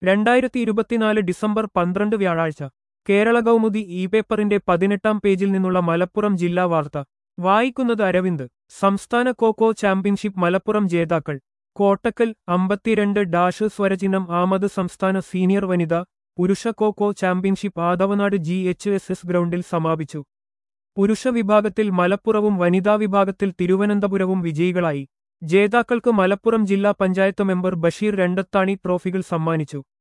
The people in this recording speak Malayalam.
2024 ഡിസംബർ 12 വ്യാഴാഴ്ച കേരള കൗമുദി ഇ പേപ്പറിന്റെ 18-ാം പേജിൽ നിന്നുള്ള മലപ്പുറം ജില്ലാ വാർത്ത വായിക്കുന്നത് അരവിന്ദ്. സംസ്ഥാന ഖോ-ഖോ ചാമ്പ്യൻഷിപ്പ് മലപ്പുറം ജേതാക്കൾ കോട്ടക്കൽ 52 സ്വരചിഹ്നം ആമത് സംസ്ഥാന സീനിയർ വനിത പുരുഷ ഖോ-ഖോ ചാമ്പ്യൻഷിപ്പ് ആദവനാട് GHSS ഗ്രൗണ്ടിൽ സമാപിച്ചു. പുരുഷ വിഭാഗത്തിൽ മലപ്പുറവും വനിതാ വിഭാഗത്തിൽ തിരുവനന്തപുരവും വിജയികളായി. ജേതാക്കൾക്ക് മലപ്പുറം ജില്ലാ പഞ്ചായത്ത് മെമ്പർ ബഷീർ രണ്ടത്താണി ട്രോഫികൾ സമ്മാനിച്ചു.